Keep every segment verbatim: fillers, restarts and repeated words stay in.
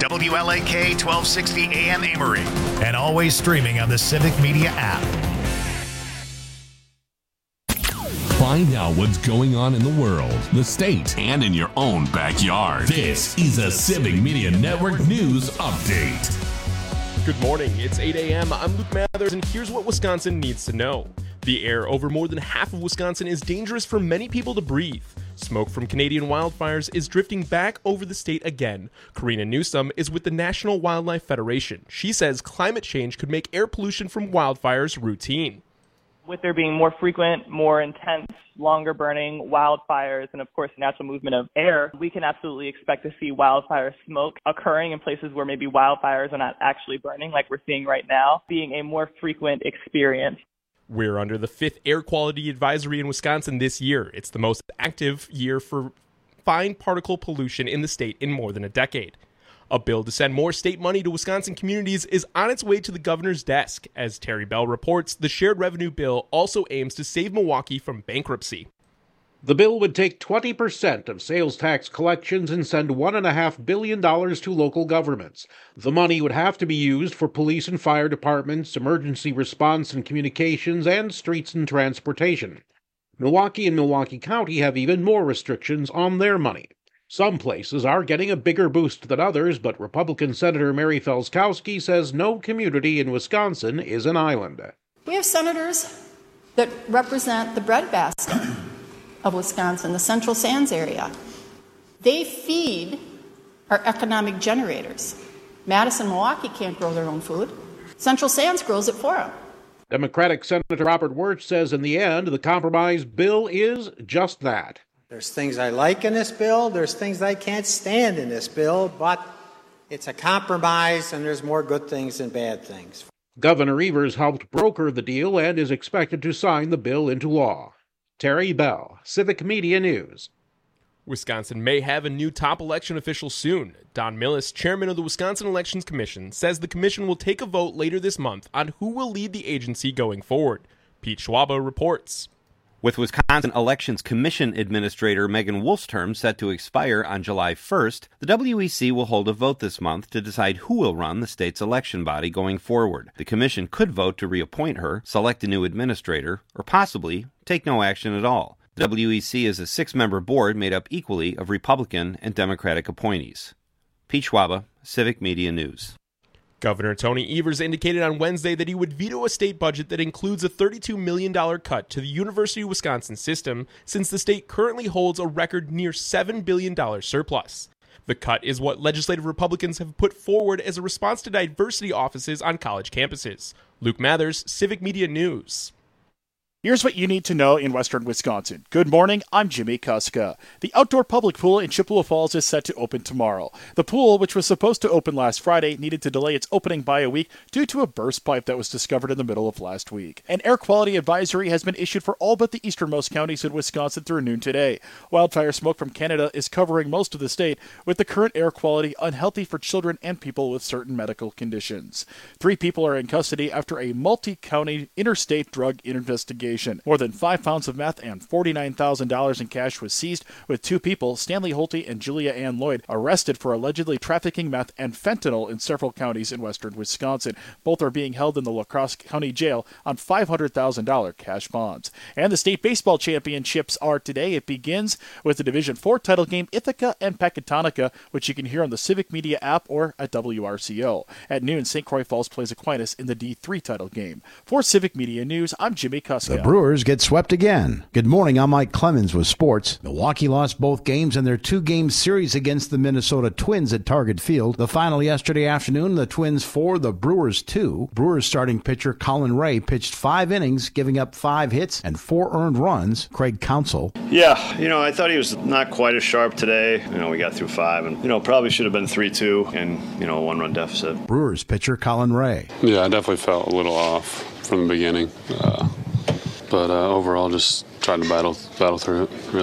W L A K twelve sixty A M Amory, and always streaming on the Civic Media app. Find out what's going on in the world, the state, and in your own backyard. This is a Civic Media Network News Update. Good morning. It's eight a.m. I'm Luke Mathers, and here's what Wisconsin needs to know. The air over more than half of Wisconsin is dangerous for many people to breathe. Smoke from Canadian wildfires is drifting back over the state again. Karina Newsom is with the National Wildlife Federation. She says climate change could make air pollution from wildfires routine. With there being more frequent, more intense, longer burning wildfires, and of course the natural movement of air, we can absolutely expect to see wildfire smoke occurring in places where maybe wildfires are not actually burning like we're seeing right now, being a more frequent experience. We're under the fifth air quality advisory in Wisconsin this year. It's the most active year for fine particle pollution in the state in more than a decade. A bill to send more state money to Wisconsin communities is on its way to the governor's desk. As Terry Bell reports, the shared revenue bill also aims to save Milwaukee from bankruptcy. The bill would take twenty percent of sales tax collections and send one point five billion dollars to local governments. The money would have to be used for police and fire departments, emergency response and communications, and streets and transportation. Milwaukee and Milwaukee County have even more restrictions on their money. Some places are getting a bigger boost than others, but Republican Senator Mary Felskowski says no community in Wisconsin is an island. We have senators that represent the breadbasket of Wisconsin, the Central Sands area. They feed our economic generators. Madison, Milwaukee can't grow their own food. Central Sands grows it for them. Democratic Senator Robert Wirtz says in the end, the compromise bill is just that. There's things I like in this bill, there's things I can't stand in this bill, but it's a compromise and there's more good things than bad things. Governor Evers helped broker the deal and is expected to sign the bill into law. Terry Bell, Civic Media News. Wisconsin may have a new top election official soon. Don Millis, chairman of the Wisconsin Elections Commission, says the commission will take a vote later this month on who will lead the agency going forward. Pete Schwaba reports. With Wisconsin Elections Commission Administrator Megan Wolf's term set to expire on July first, the W E C will hold a vote this month to decide who will run the state's election body going forward. The commission could vote to reappoint her, select a new administrator, or possibly take no action at all. The W E C is a six-member board made up equally of Republican and Democratic appointees. Pete Schwaba, Civic Media News. Governor Tony Evers indicated on Wednesday that he would veto a state budget that includes a thirty-two million dollars cut to the University of Wisconsin system, since the state currently holds a record near seven billion dollars surplus. The cut is what legislative Republicans have put forward as a response to diversity offices on college campuses. Luke Mathers, Civic Media News. Here's what you need to know in western Wisconsin. Good morning, I'm Jimmy Kuska. The outdoor public pool in Chippewa Falls is set to open tomorrow. The pool, which was supposed to open last Friday, needed to delay its opening by a week due to a burst pipe that was discovered in the middle of last week. An air quality advisory has been issued for all but the easternmost counties in Wisconsin through noon today. Wildfire smoke from Canada is covering most of the state, with the current air quality unhealthy for children and people with certain medical conditions. Three people are in custody after a multi-county interstate drug investigation. More than five pounds of meth and forty-nine thousand dollars in cash was seized, with two people, Stanley Holte and Julia Ann Lloyd, arrested for allegedly trafficking meth and fentanyl in several counties in western Wisconsin. Both are being held in the La Crosse County Jail on five hundred thousand dollars cash bonds. And the state baseball championships are today. It begins with the Division four title game, Ithaca and Pecatonica, which you can hear on the Civic Media app or at W R C O. At noon, Saint Croix Falls plays Aquinas in the D three title game. For Civic Media News, I'm Jimmy Kuska. The Brewers get swept again. Good morning, I'm Mike Clemens with sports. Milwaukee lost both games in their two-game series against the Minnesota Twins at Target Field. The final yesterday afternoon, the Twins four, the Brewers two. Brewers starting pitcher Colin Ray pitched five innings, giving up five hits and four earned runs. Craig Counsell. Yeah, you know, I thought he was not quite as sharp today. You know, we got through five and, you know, probably should have been three two and, you know, a one-run deficit. Brewers pitcher Colin Ray. Yeah, I definitely felt a little off from the beginning. Uh, But uh, overall, just tried to battle battle through it, really.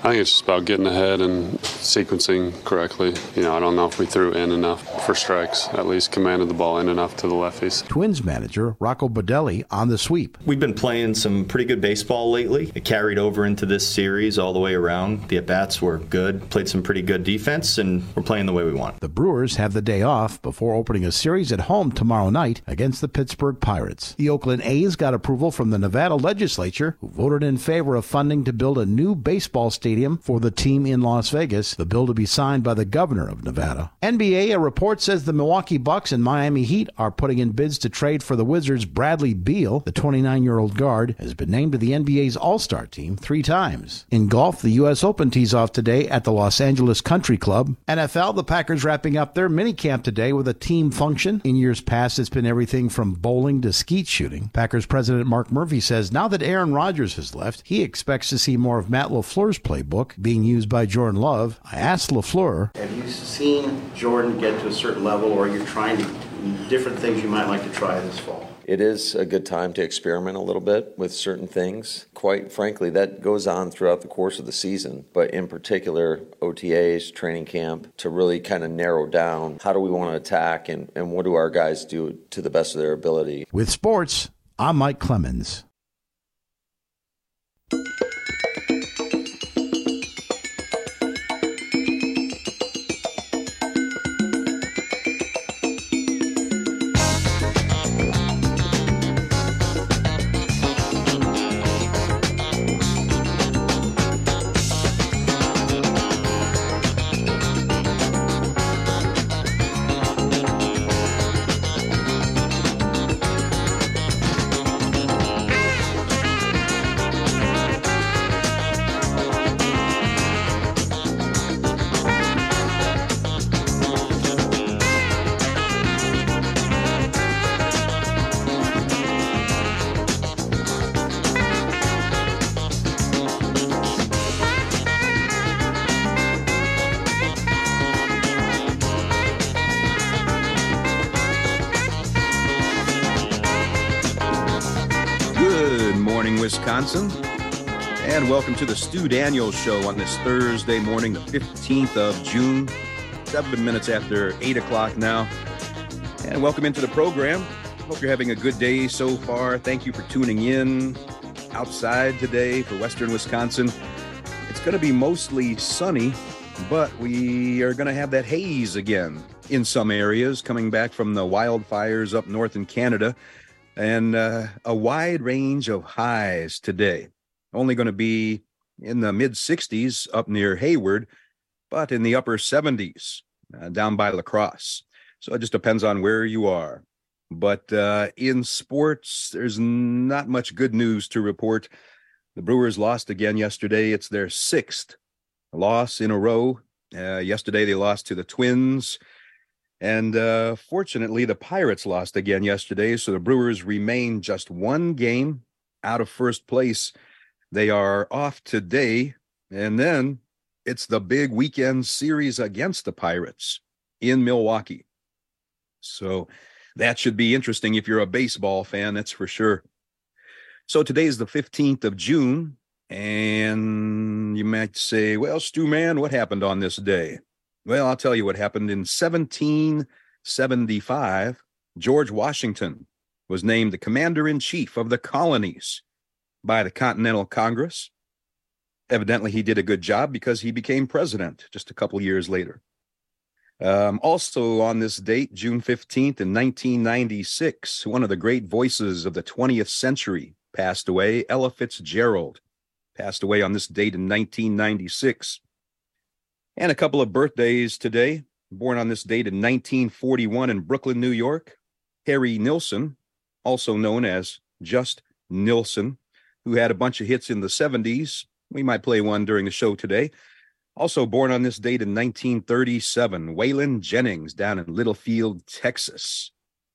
I think it's just about getting ahead and sequencing correctly. You know, I don't know if we threw in enough for strikes, at least commanded the ball in enough to the lefties. Twins manager Rocco Baldelli on the sweep. We've been playing some pretty good baseball lately. It carried over into this series all the way around. The at-bats were good, played some pretty good defense, and we're playing the way we want. The Brewers have the day off before opening a series at home tomorrow night against the Pittsburgh Pirates. The Oakland A's got approval from the Nevada legislature, who voted in favor of funding to build a new baseball stadium for the team in Las Vegas, the bill to be signed by the governor of Nevada. N B A, a report says the Milwaukee Bucks and Miami Heat are putting in bids to trade for the Wizards' Bradley Beal. The twenty-nine-year-old guard has been named to the N B A's All-Star team three times. In golf, the U S Open tees off today at the Los Angeles Country Club. N F L, the Packers wrapping up their minicamp today with a team function. In years past, it's been everything from bowling to skeet shooting. Packers president Mark Murphy says now that Aaron Rodgers has left, he expects to see more of Matt LaFleur's playbook being used by Jordan Love. I asked LaFleur, have you seen Jordan get to a certain level, or you're trying to, different things you might like to try this fall? It is a good time to experiment a little bit with certain things. Quite frankly, that goes on throughout the course of the season, but in particular, O T As, training camp, to really kind of narrow down how do we want to attack and, and what do our guys do to the best of their ability. With sports, I'm Mike Clemens. Wisconsin, and welcome to the Stu Daniels Show on this Thursday morning, the fifteenth of June, seven minutes after eight o'clock now. And welcome into the program. Hope you're having a good day so far. Thank you for tuning in outside today for Western Wisconsin. It's going to be mostly sunny, but we are going to have that haze again in some areas coming back from the wildfires up north in Canada. And uh, a wide range of highs today. Only going to be in the mid sixties up near Hayward, but in the upper seventies uh, down by La Crosse. So it just depends on where you are. But uh, in sports, there's not much good news to report. The Brewers lost again yesterday. It's their sixth loss in a row. Uh, yesterday, they lost to the Twins. And uh, fortunately, the Pirates lost again yesterday, so the Brewers remain just one game out of first place. They are off today, and then it's the big weekend series against the Pirates in Milwaukee. So that should be interesting if you're a baseball fan, that's for sure. So today is the fifteenth of June, and you might say, well, Stu, man, what happened on this day? Well, I'll tell you what happened. In seventeen seventy-five, George Washington was named the commander-in-chief of the colonies by the Continental Congress. Evidently, he did a good job because he became president just a couple years later. Um, also on this date, June fifteenth in nineteen ninety-six, one of the great voices of the twentieth century passed away. Ella Fitzgerald passed away on this date in nineteen ninety-six. And a couple of birthdays today. Born on this date in nineteen forty-one in Brooklyn, New York, Harry Nilsson, also known as Just Nilsson, who had a bunch of hits in the seventies. We might play one during the show today. Also born on this date in nineteen thirty-seven, Waylon Jennings down in Littlefield, Texas.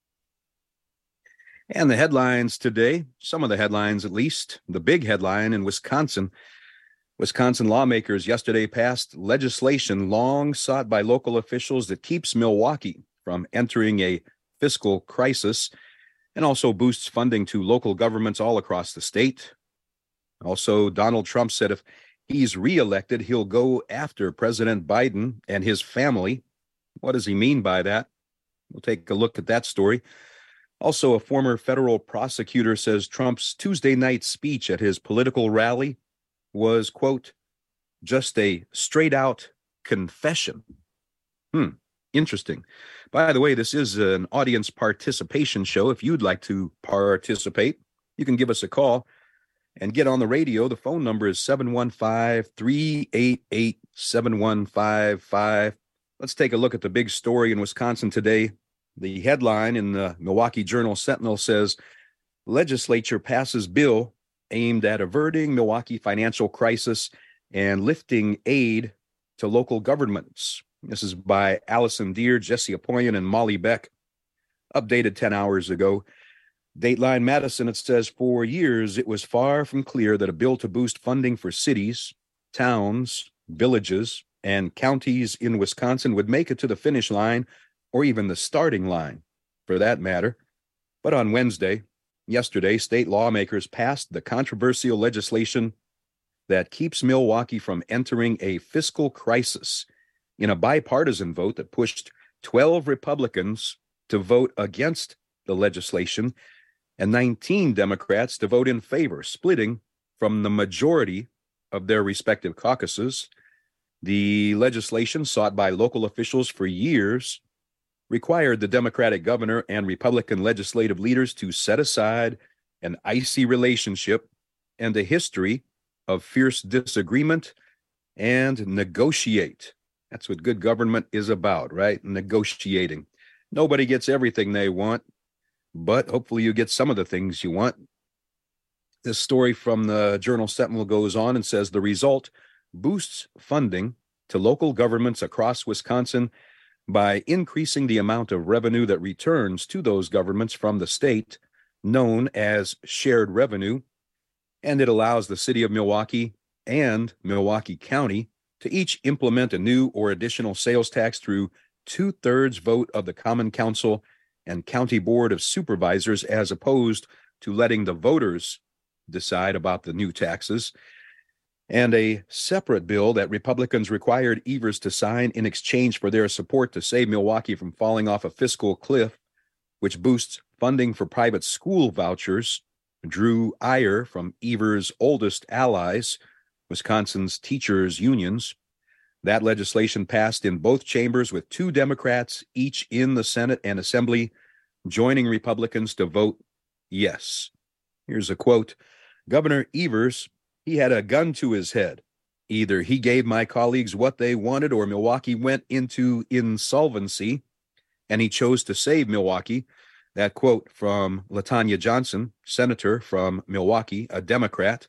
And the headlines today, some of the headlines at least, the big headline in Wisconsin. Wisconsin lawmakers yesterday passed legislation long sought by local officials that keeps Milwaukee from entering a fiscal crisis and also boosts funding to local governments all across the state. Also, Donald Trump said if he's reelected, he'll go after President Biden and his family. What does he mean by that? We'll take a look at that story. Also, a former federal prosecutor says Trump's Tuesday night speech at his political rally was, quote, just a straight-out confession. Hmm, interesting. By the way, this is an audience participation show. If you'd like to participate, you can give us a call and get on the radio. The phone number is seven one five, three eight eight, seven one five five. Let's take a look at the big story in Wisconsin today. The headline in the Milwaukee Journal-Sentinel says, legislature passes bill aimed at averting Milwaukee financial crisis and lifting aid to local governments. This is by Allison Deer, Jesse Apoyan, and Molly Beck. Updated ten hours ago. Dateline Madison, it says, for years it was far from clear that a bill to boost funding for cities, towns, villages, and counties in Wisconsin would make it to the finish line, or even the starting line, for that matter. But on Wednesday, yesterday, state lawmakers passed the controversial legislation that keeps Milwaukee from entering a fiscal crisis in a bipartisan vote that pushed twelve Republicans to vote against the legislation and nineteen Democrats to vote in favor, splitting from the majority of their respective caucuses. The legislation, sought by local officials for years, required the Democratic governor and Republican legislative leaders to set aside an icy relationship and a history of fierce disagreement and negotiate. That's what good government is about, right? Negotiating. Nobody gets everything they want, but hopefully you get some of the things you want. This story from the Journal-Sentinel goes on and says the result boosts funding to local governments across Wisconsin by increasing the amount of revenue that returns to those governments from the state, known as shared revenue, and it allows the city of Milwaukee and Milwaukee County to each implement a new or additional sales tax through two-thirds vote of the Common Council and County Board of Supervisors, as opposed to letting the voters decide about the new taxes. And a separate bill that Republicans required Evers to sign in exchange for their support to save Milwaukee from falling off a fiscal cliff, which boosts funding for private school vouchers, drew ire from Evers' oldest allies, Wisconsin's teachers' unions. That legislation passed in both chambers with two Democrats, each in the Senate and Assembly, joining Republicans to vote yes. Here's a quote. Governor Evers, he had a gun to his head. Either he gave my colleagues what they wanted or Milwaukee went into insolvency, and he chose to save Milwaukee. That quote from LaTanya Johnson, senator from Milwaukee, a Democrat.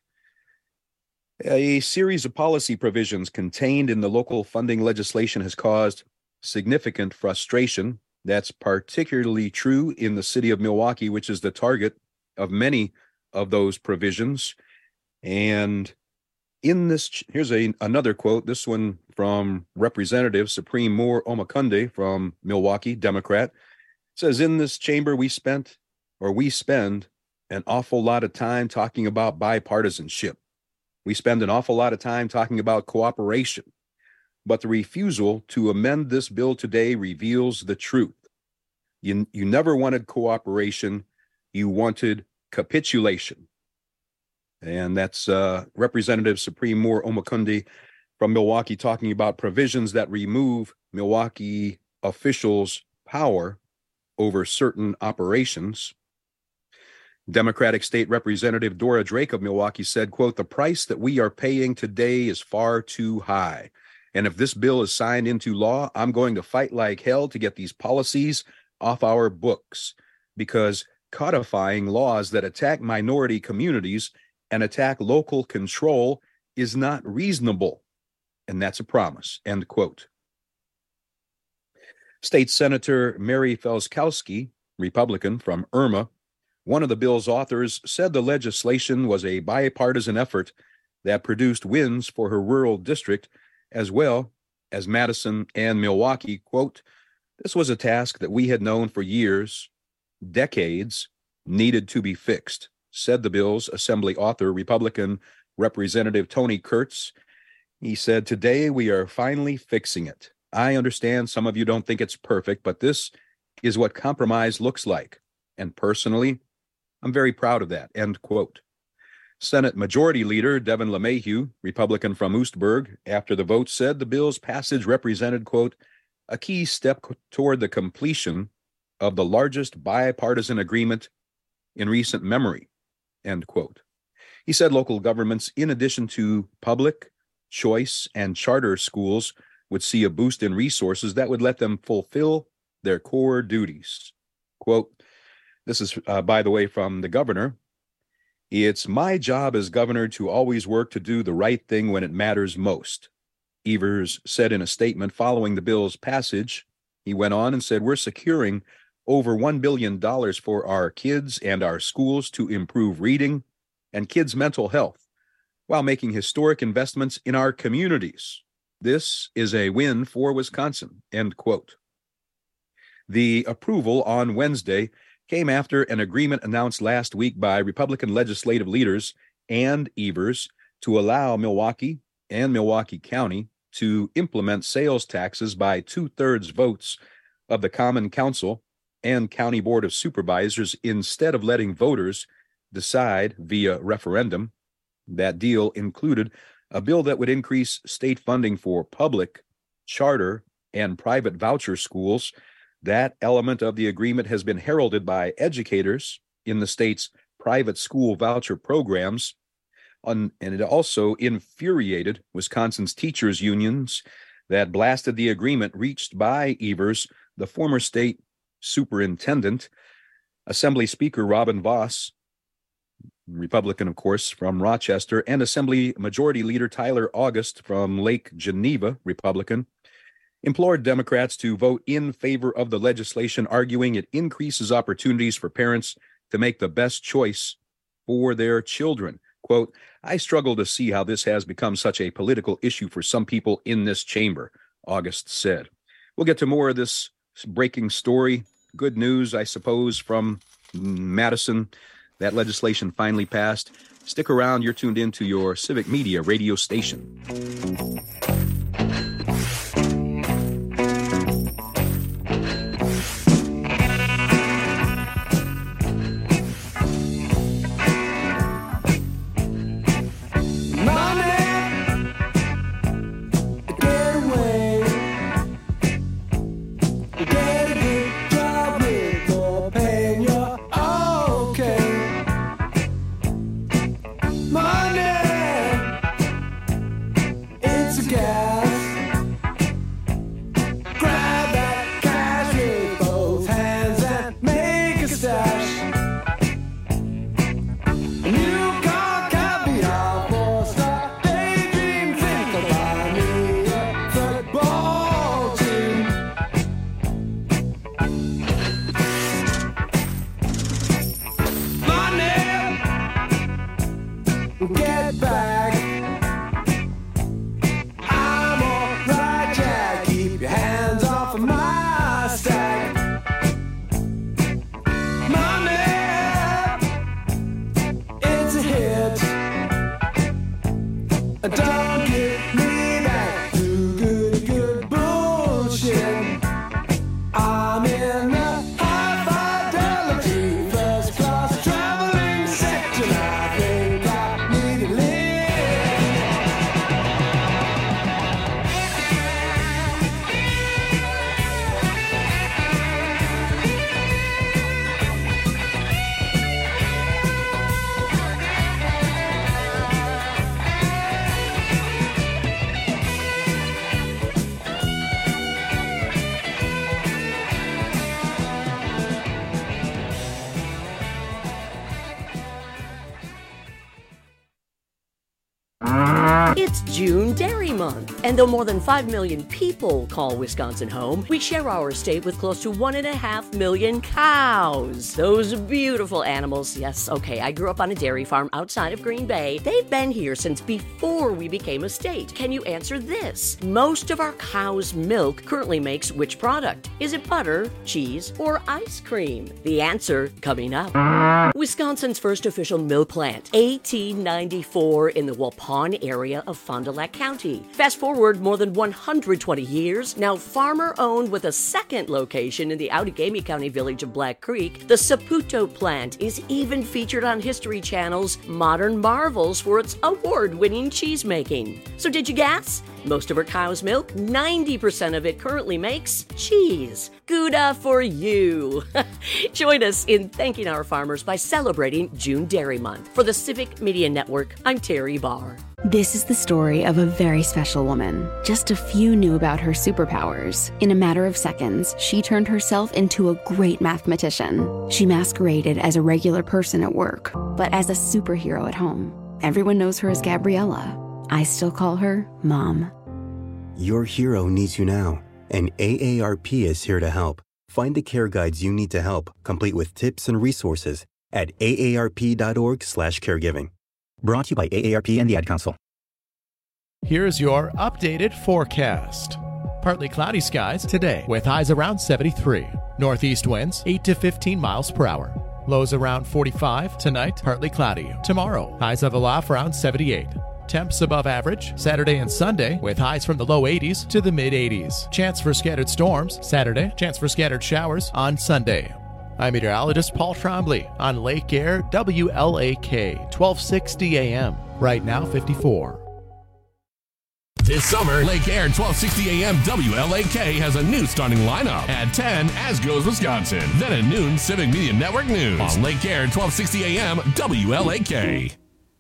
A series of policy provisions contained in the local funding legislation has caused significant frustration. That's particularly true in the city of Milwaukee, which is the target of many of those provisions. And in this, here's a, another quote, this one from Representative Supreme Moore Omokunde from Milwaukee, Democrat. It says, in this chamber, we spent, or we spend, an awful lot of time talking about bipartisanship. We spend an awful lot of time talking about cooperation. But the refusal to amend this bill today reveals the truth. You, you never wanted cooperation. You wanted capitulation. And that's uh, Representative Supreme Moore Omokunde from Milwaukee talking about provisions that remove Milwaukee officials' power over certain operations. Democratic State Representative Dora Drake of Milwaukee said, quote, the price that we are paying today is far too high. And if this bill is signed into law, I'm going to fight like hell to get these policies off our books, because codifying laws that attack minority communities and attack local control is not reasonable. And that's a promise, end quote. State Senator Mary Felskowski, Republican from Irma, one of the bill's authors, said the legislation was a bipartisan effort that produced wins for her rural district as well as Madison and Milwaukee. Quote, this was a task that we had known for years, decades, needed to be fixed, said the bill's assembly author, Republican Representative Tony Kurtz. He said, "Today we are finally fixing it. I understand some of you don't think it's perfect, but this is what compromise looks like. And personally, I'm very proud of that," end quote. Senate Majority Leader Devin LeMahieu, Republican from Oostburg, after the vote said the bill's passage represented, quote, "a key step toward the completion of the largest bipartisan agreement in recent memory," end quote. He said local governments, in addition to public, choice, and charter schools, would see a boost in resources that would let them fulfill their core duties. Quote, this is, uh, by the way, from the governor. "It's my job as governor to always work to do the right thing when it matters most," Evers said in a statement following the bill's passage. He went on and said, "We're securing over one billion dollars for our kids and our schools to improve reading and kids' mental health while making historic investments in our communities. This is a win for Wisconsin," end quote. The approval on Wednesday came after an agreement announced last week by Republican legislative leaders and Evers to allow Milwaukee and Milwaukee County to implement sales taxes by two-thirds votes of the Common Council and County Board of Supervisors instead of letting voters decide via referendum. That deal included a bill that would increase state funding for public, charter, and private voucher schools. That element of the agreement has been heralded by educators in the state's private school voucher programs, and it also infuriated Wisconsin's teachers' unions that blasted the agreement reached by Evers, the former state superintendent. Assembly Speaker Robin Vos, Republican, of course, from Rochester, and Assembly Majority Leader Tyler August from Lake Geneva, Republican, implored Democrats to vote in favor of the legislation, arguing it increases opportunities for parents to make the best choice for their children. Quote, "I struggle to see how this has become such a political issue for some people in this chamber," August said. We'll get to more of this breaking story. Good news, I suppose, from Madison. That legislation finally passed. Stick around. You're tuned into your Civic Media radio station. It's June Dairy Month, and though more than five million people call Wisconsin home, we share our state with close to one and a half million cows. Those beautiful animals. Yes, okay, I grew up on a dairy farm outside of Green Bay. They've been here since before we became a state. Can you answer this? Most of our cow's milk currently makes which product? Is it butter, cheese, or ice cream? The answer coming up. Wisconsin's first official milk plant, eighteen ninety-four, in the Waupun area of of Fond du Lac County. Fast forward more than one hundred twenty years, now farmer-owned with a second location in the Outagamie County village of Black Creek, the Saputo plant is even featured on History Channel's Modern Marvels for its award-winning cheese making. So did you guess? Most of her cow's milk, ninety percent of it currently makes cheese. Gouda for you. Join us in thanking our farmers by celebrating June Dairy Month. For the Civic Media Network, I'm Terry Barr. This is the story of a very special woman. Just a few knew about her superpowers. In a matter of seconds, she turned herself into a great mathematician. She masqueraded as a regular person at work, but as a superhero at home. Everyone knows her as Gabriella. I still call her Mom. Your hero needs you now, and A A R P is here to help. Find the care guides you need to help, complete with tips and resources at A A R P dot org slash caregiving. Brought to you by A A R P and the Ad Council. Here's your updated forecast. Partly cloudy skies today with highs around seventy-three. Northeast winds eight to fifteen miles per hour. Lows around forty-five. Tonight, partly cloudy. Tomorrow, highs of a low around seventy-eight. Temps above average Saturday and Sunday with highs from the low eighties to the mid eighties. Chance for scattered storms Saturday, chance for scattered showers on Sunday. I'm meteorologist Paul Trombley on Lake Air W L A K twelve sixty A M. Right now fifty-four. This summer, Lake Air twelve sixty A M W L A K has a new starting lineup. At ten, As Goes Wisconsin. Then at noon, Civic Media Network News. On Lake Air twelve sixty A M W L A K.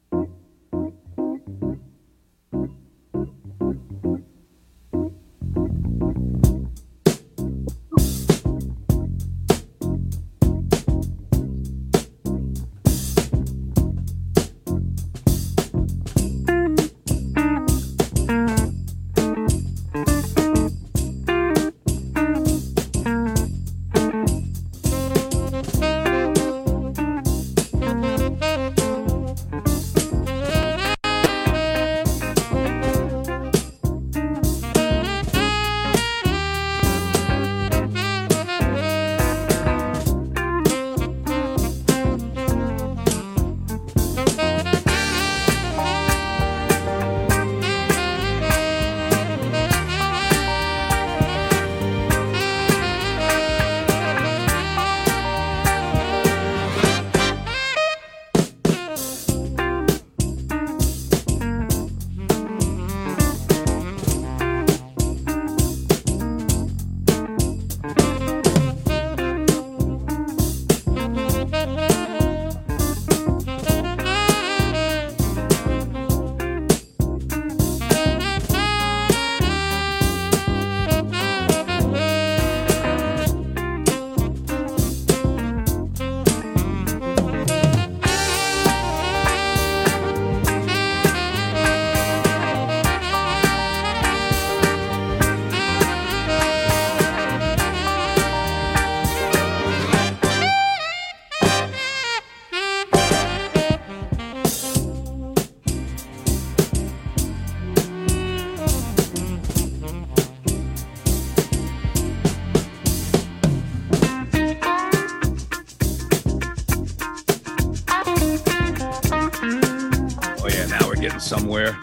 Somewhere.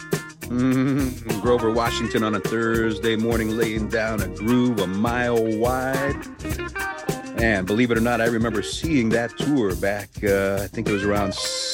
Mm, Grover, Washington on a Thursday morning, laying down a groove a mile wide. And believe it or not, I remember seeing that tour back, uh, I think it was around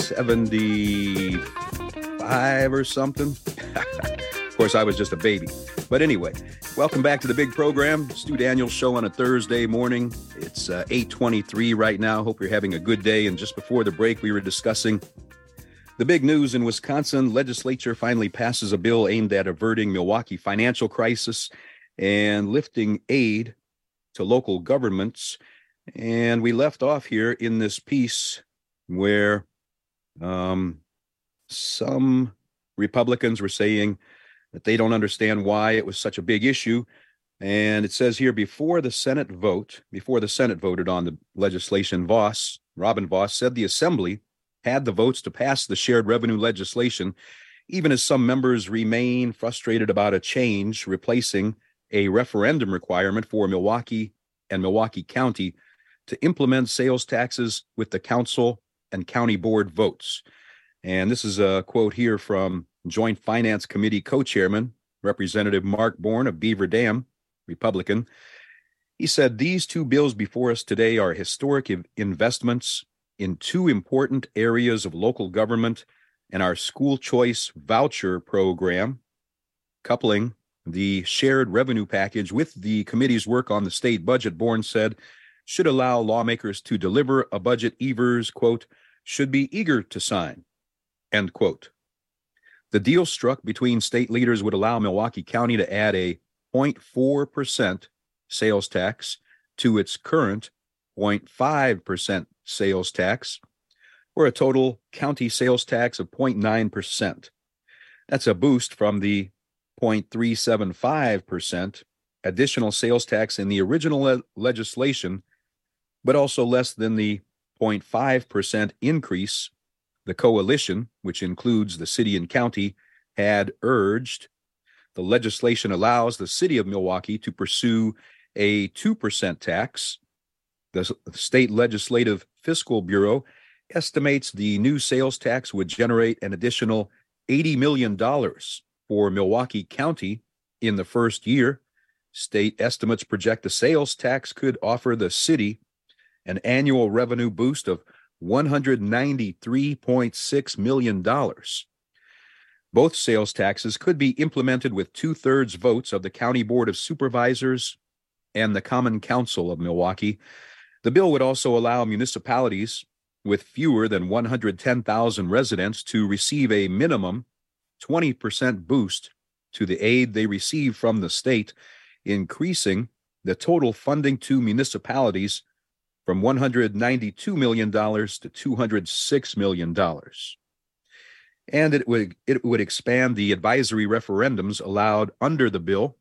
seventy-five or something. Of course, I was just a baby. But anyway, welcome back to the big program, Stu Daniels Show on a Thursday morning. It's uh, eight twenty-three right now. Hope you're having a good day. And just before the break, we were discussing the big news in Wisconsin. Legislature finally passes a bill aimed at averting Milwaukee financial crisis and lifting aid to local governments. And we left off here in this piece where um, some Republicans were saying that they don't understand why it was such a big issue. And it says here, before the Senate vote, before the Senate voted on the legislation, Voss, Robin Voss, said the Assembly had the votes to pass the shared revenue legislation, even as some members remain frustrated about a change replacing a referendum requirement for Milwaukee and Milwaukee County to implement sales taxes with the council and county board votes. And this is a quote here from Joint Finance Committee co-chairman, Representative Mark Bourne of Beaver Dam, Republican. He said these two bills before us today are historic investments in two important areas of local government and our school choice voucher program, coupling the shared revenue package with the committee's work on the state budget. Bourne said should allow lawmakers to deliver a budget Evers, quote, should be eager to sign, end quote. The deal struck between state leaders would allow Milwaukee County to add a zero point four percent sales tax to its current zero point five percent sales tax, or a total county sales tax of zero point nine percent. That's a boost from the zero point three seven five percent additional sales tax in the original le- legislation, but also less than the zero point five percent increase the coalition, which includes the city and county, had urged. The legislation allows the city of Milwaukee to pursue a two percent tax. The State Legislative Fiscal Bureau estimates the new sales tax would generate an additional eighty million dollars for Milwaukee County in the first year. State estimates project the sales tax could offer the city an annual revenue boost of one hundred ninety-three point six million dollars. Both sales taxes could be implemented with two-thirds votes of the County Board of Supervisors and the Common Council of Milwaukee. The bill would also allow municipalities with fewer than one hundred ten thousand residents to receive a minimum twenty percent boost to the aid they receive from the state, increasing the total funding to municipalities from one hundred ninety-two million dollars to two hundred six million dollars. And it would it would expand the advisory referendums allowed under the bill.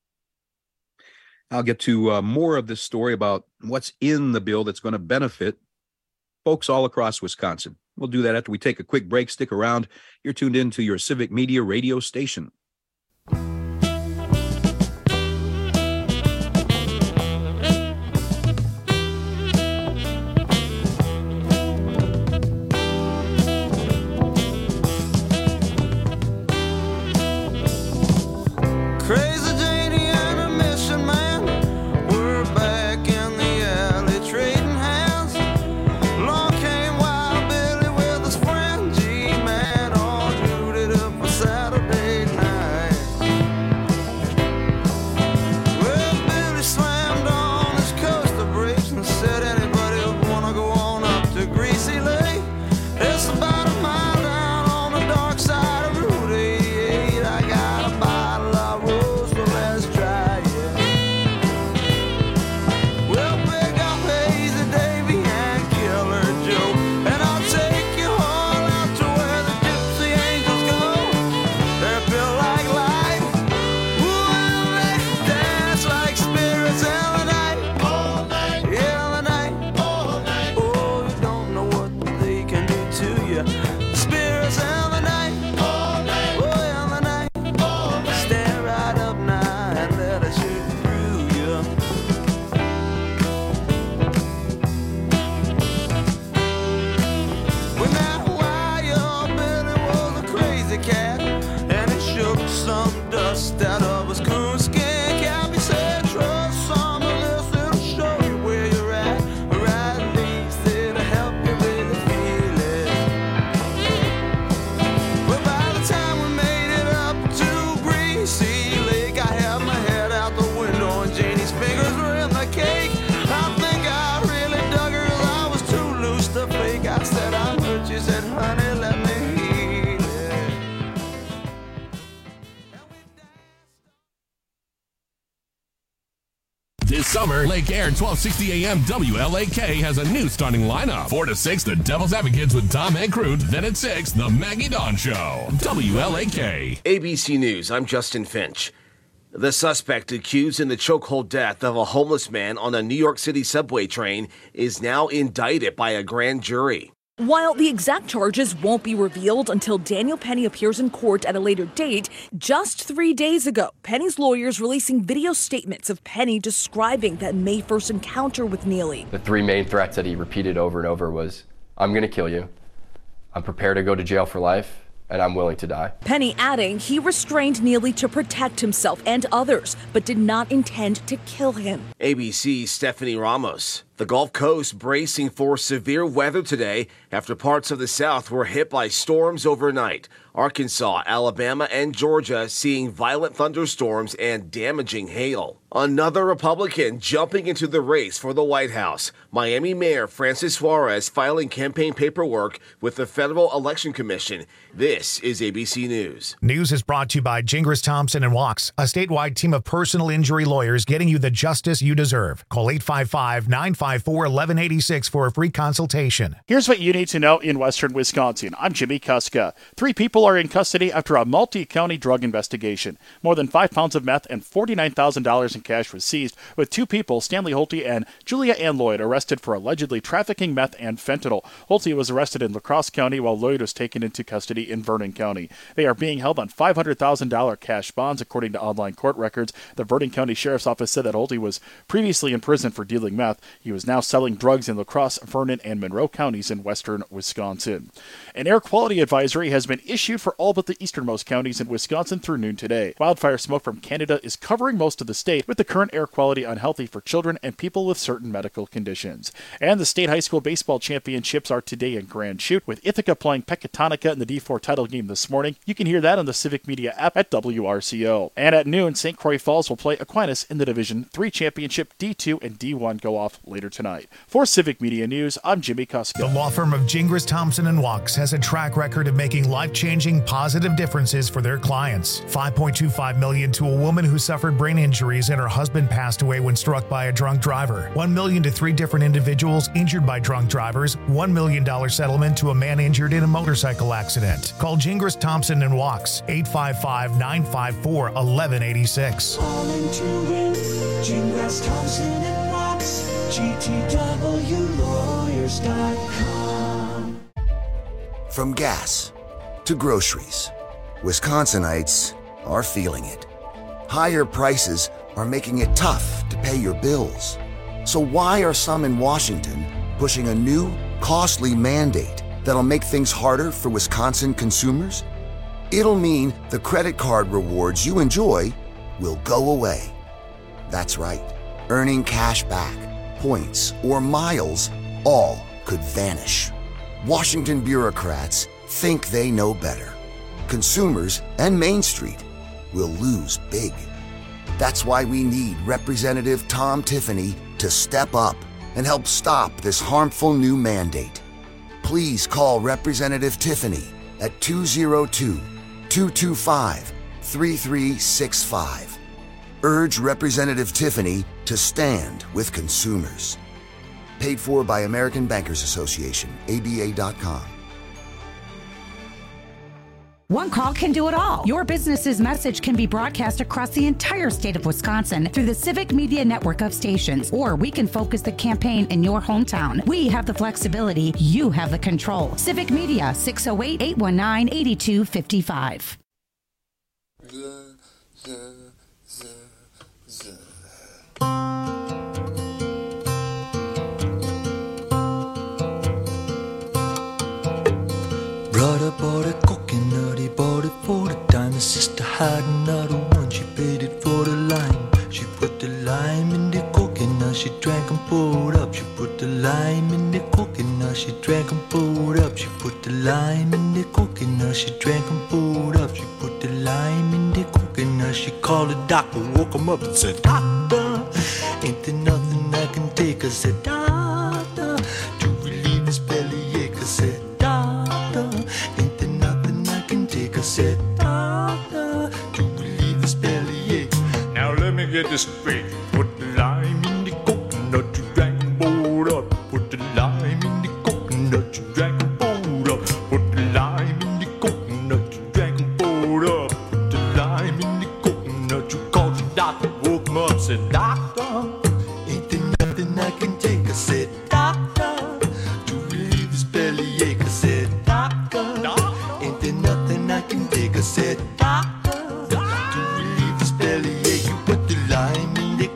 I'll get to uh, more of this story about what's in the bill that's going to benefit folks all across Wisconsin. We'll do that after we take a quick break. Stick around. You're tuned in to your Civic Media radio station. This summer, Lake Air twelve sixty A M W L A K has a new starting lineup. four to six, the Devil's Advocates with Tom Ancrute. Then at six, the Maggie Dawn Show. W L A K. A B C News, I'm Justin Finch. The suspect accused in the chokehold death of a homeless man on a New York City subway train is now indicted by a grand jury. While the exact charges won't be revealed until Daniel Penny appears in court at a later date, just three days ago, Penny's lawyers releasing video statements of Penny describing that May first encounter with Neely. The three main threats that he repeated over and over was, I'm going to kill you, I'm prepared to go to jail for life, and I'm willing to die. Penny adding he restrained Neely to protect himself and others, but did not intend to kill him. A B C's Stephanie Ramos. The Gulf Coast bracing for severe weather today after parts of the South were hit by storms overnight. Arkansas, Alabama, and Georgia seeing violent thunderstorms and damaging hail. Another Republican jumping into the race for the White House. Miami Mayor Francis Suarez filing campaign paperwork with the Federal Election Commission. This is A B C News. News is brought to you by Gingras Thompson and Walks, a statewide team of personal injury lawyers getting you the justice you deserve. Call eight five five, nine five four, one one eight six for a free consultation. Here's what you need to know in western Wisconsin. I'm Jimmy Kuska. Three people are in custody after a multi-county drug investigation. More than five pounds of meth and forty-nine thousand dollars in cash was seized, with two people, Stanley Holte and Julia Ann Lloyd, arrested for allegedly trafficking meth and fentanyl. Holte was arrested in La Crosse County, while Lloyd was taken into custody in Vernon County. They are being held on five hundred thousand dollars cash bonds, according to online court records. The Vernon County Sheriff's Office said that Holte was previously in prison for dealing meth. He was now selling drugs in La Crosse, Vernon, and Monroe counties in western Wisconsin. An air quality advisory has been issued for all but the easternmost counties in Wisconsin through noon today. Wildfire smoke from Canada is covering most of the state, with the current air quality unhealthy for children and people with certain medical conditions. And the state high school baseball championships are today in Grand Chute, with Ithaca playing Pecatonica in the D four title game this morning. You can hear that on the Civic Media app at W R C O. And at noon, Saint Croix Falls will play Aquinas in the Division three championship. D two and D one go off later tonight. For Civic Media News, I'm Jimmy Kuska. The law firm of Gingras Thompson and Walks has a track record of making life-changing positive differences for their clients. five point two five million dollars to a woman who suffered brain injuries and her husband passed away when struck by a drunk driver. one million dollars to three different individuals injured by drunk drivers. one million dollars settlement to a man injured in a motorcycle accident. Call Gingras Thompson and Walks, eight five five, nine five four, one one eight six. Calling to win, Gingras Thompson and Walks, G T W lawyers dot com. From gas to groceries, Wisconsinites are feeling it. Higher prices are making it tough to pay your bills. So why are some in Washington pushing a new, costly mandate that'll make things harder for Wisconsin consumers? It'll mean the credit card rewards you enjoy will go away. That's right. Earning cash back, points, or miles all could vanish. Washington bureaucrats think they know better. Consumers and Main Street will lose big. That's why we need Representative Tom Tiffany to step up and help stop this harmful new mandate. Please call Representative Tiffany at two oh two, two two five, three three six five. Urge Representative Tiffany to stand with consumers. Paid for by American Bankers Association, A B A dot com. One call can do it all. Your business's message can be broadcast across the entire state of Wisconsin through the Civic Media network of stations, or we can focus the campaign in your hometown. We have the flexibility. You have the control. Civic Media, six oh eight, eight one nine, eight two five five. Brother bought a coconut, he bought it for the dime. His sister had another one, she paid it for the lime. She put the lime in the coconut, she drank and poured up. She put the lime in the coconut, she drank and poured up. She put the lime in the coconut, she drank and poured up. She put the lime in the coconut, she called the doctor, woke him up and said, Doctor, ain't there nothing I can take? I said, Doctor, to relieve his bellyache. I said, ain't there nothing I can take? I said, Doctor, to relieve his bellyache. Now let me get this straight. Put the lime in the coconut, you drank and poured up. Put the lime in the coconut, you drank and poured up. Put the lime in the coconut, you drank and poured up. Put the lime in the coconut, you called the doctor, woke him up, said, Doctor, ain't there nothing I can take? I said, Doctor, to relieve his bellyache. I said, ain't there nothing I can take? I said, Doctor, to relieve his bellyache. You put the lime in the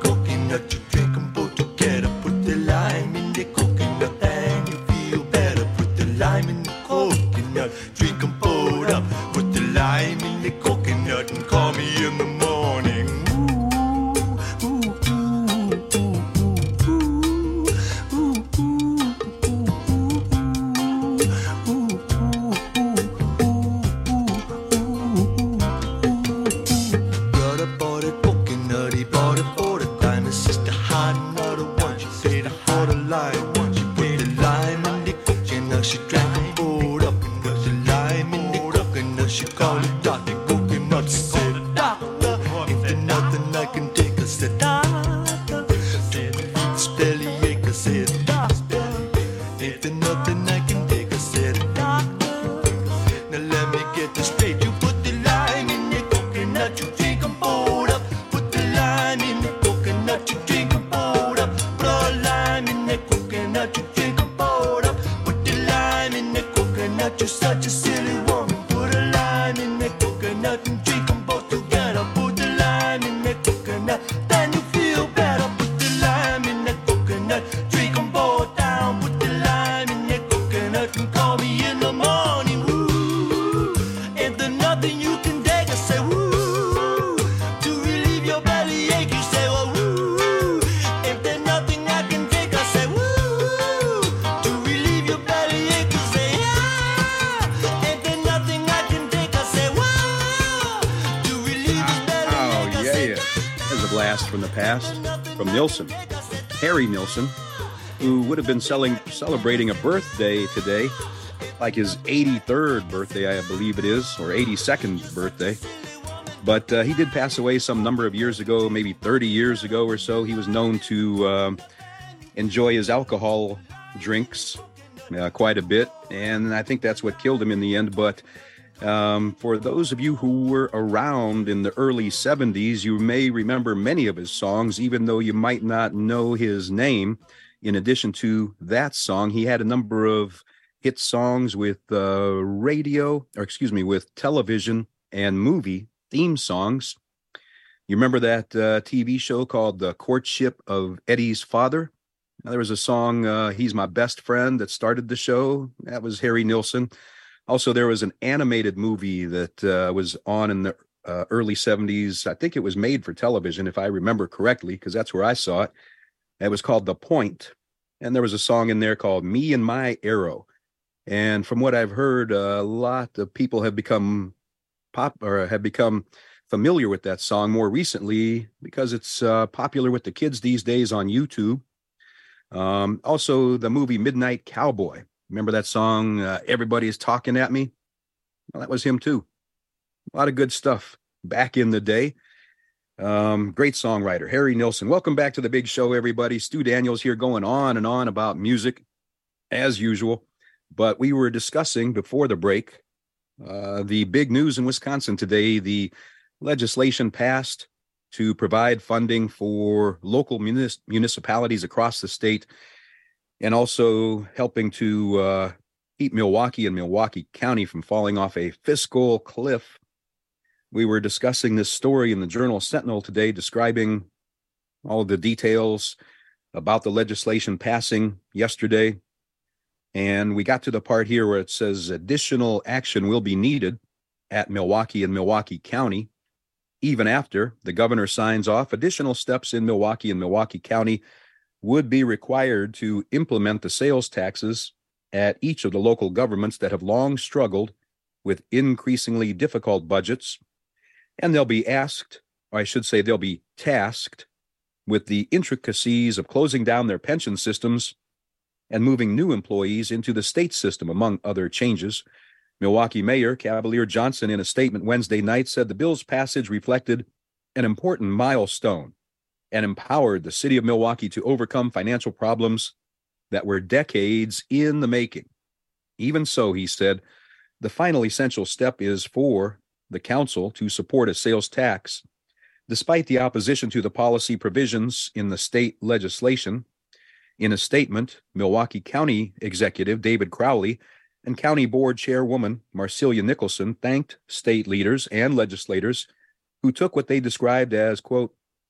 she drank and poured up and put the lime in the coconut. She called it Doctor Coconut. She said, Doctor, if there's nothing I can take, I said, Doctor, to this belly ache, I said, Doctor, if there's nothing I can take, I said, Doctor, now let me get this straight. You put the lime in the coconut, you drink and poured up. Put the lime in the coconut, you drink and poured up. Put a lime in the coconut, you drink and poured up. Put the lime in the coconut, you're such a silly woman. Put a lime in the coconut and drink them both together. Put the lime in the coconut, then you feel better. Put the lime in the coconut, drink them both down. Put the lime in the coconut and call me in the morning. Woo, if there's nothing you can take, I say woo. To relieve your belly ache, you say well woo. If there's nothing I can take, I say woo. To relieve your belly ache, you say yeah. If there's nothing I can take, I say woo. To relieve your belly Oh, ache, I yeah, say yeah. There's a blast from the past from Nilsson. Harry Nilsson, who would have been selling, celebrating a birthday today, like his eighty-third birthday, I believe it is, or eighty-second birthday. But uh, he did pass away some number of years ago, maybe thirty years ago or so. He was known to um, enjoy his alcohol drinks uh, quite a bit, and I think that's what killed him in the end. But um, for those of you who were around in the early seventies, you may remember many of his songs, even though you might not know his name. In addition to that song, he had a number of hit songs with uh, radio, or excuse me, with television and movie theme songs. You remember that uh, T V show called The Courtship of Eddie's Father? Now, there was a song, uh, He's My Best Friend, that started the show. That was Harry Nilsson. Also, there was an animated movie that uh, was on in the uh, early seventies. I think it was made for television, if I remember correctly, because that's where I saw it. It was called The Point. And there was a song in there called Me and My Arrow. And from what I've heard, a lot of people have become pop or have become familiar with that song more recently because it's uh, popular with the kids these days on YouTube. Um, also, the movie Midnight Cowboy. Remember that song, uh, Everybody's Talking at Me? Well, that was him too. A lot of good stuff back in the day. Um, great songwriter, Harry Nilsson. Welcome back to the big show, everybody. Stu Daniels here going on and on about music as usual. But we were discussing before the break uh, the big news in Wisconsin today, the legislation passed to provide funding for local munis- municipalities across the state and also helping to uh, keep Milwaukee and Milwaukee County from falling off a fiscal cliff. We were discussing this story in the Journal Sentinel today, describing all of the details about the legislation passing yesterday. And we got to the part here where it says additional action will be needed at Milwaukee and Milwaukee County. Even after the governor signs off, additional steps in Milwaukee and Milwaukee County would be required to implement the sales taxes at each of the local governments that have long struggled with increasingly difficult budgets. And they'll be asked, or I should say they'll be tasked, with the intricacies of closing down their pension systems and moving new employees into the state system, among other changes. Milwaukee Mayor Cavalier Johnson, in a statement Wednesday night, said the bill's passage reflected an important milestone and empowered the city of Milwaukee to overcome financial problems that were decades in the making. Even so, he said, the final essential step is for the council to support a sales tax. Despite the opposition to the policy provisions in the state legislation, in a statement, Milwaukee County Executive David Crowley and County Board Chairwoman Marcelia Nicholson thanked state leaders and legislators who took what they described as, quote,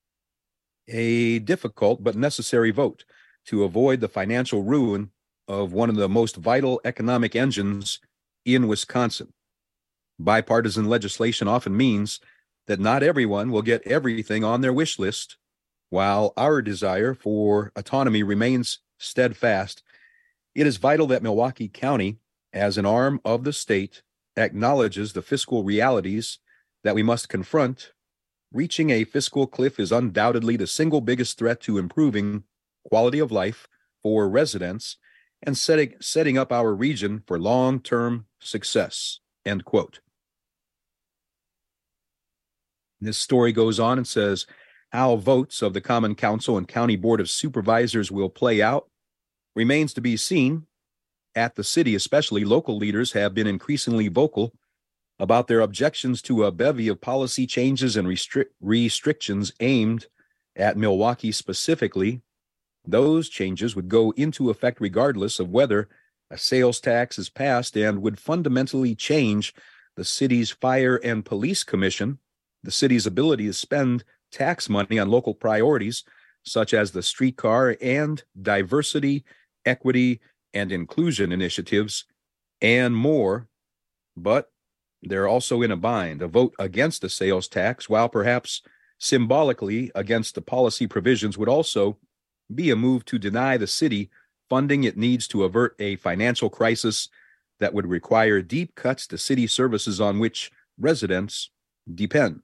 a difficult but necessary vote to avoid the financial ruin of one of the most vital economic engines in Wisconsin. Bipartisan legislation often means that not everyone will get everything on their wish list. While our desire for autonomy remains steadfast, it is vital that Milwaukee County, as an arm of the state, acknowledges the fiscal realities that we must confront. Reaching a fiscal cliff is undoubtedly the single biggest threat to improving quality of life for residents and setting, setting up our region for long-term success, end quote. This story goes on and says, how votes of the Common Council and County Board of Supervisors will play out remains to be seen. At the city, especially, local leaders have been increasingly vocal about their objections to a bevy of policy changes and restric- restrictions aimed at Milwaukee specifically. Those changes would go into effect regardless of whether a sales tax is passed and would fundamentally change the city's fire and police commission, the city's ability to spend tax money on local priorities such as the streetcar and diversity, equity, and inclusion initiatives, and more. But they're also in a bind. A vote against the sales tax, while perhaps symbolically against the policy provisions, would also be a move to deny the city funding it needs to avert a financial crisis that would require deep cuts to city services on which residents depend.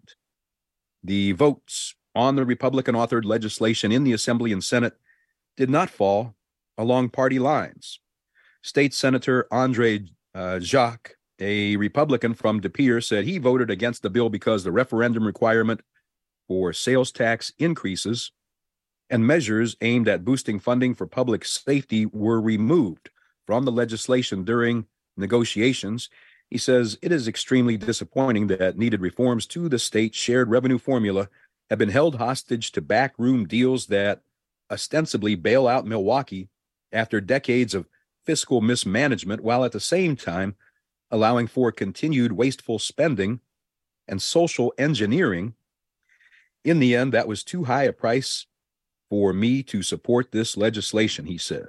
The votes on the Republican-authored legislation in the Assembly and Senate did not fall along party lines. State Senator Andre uh, Jacques, a Republican from De Pere, said he voted against the bill because the referendum requirement for sales tax increases and measures aimed at boosting funding for public safety were removed from the legislation during negotiations. He says it is extremely disappointing that needed reforms to the state's shared revenue formula have been held hostage to backroom deals that ostensibly bail out Milwaukee after decades of fiscal mismanagement, while at the same time allowing for continued wasteful spending and social engineering. In the end, that was too high a price for me to support this legislation, he said.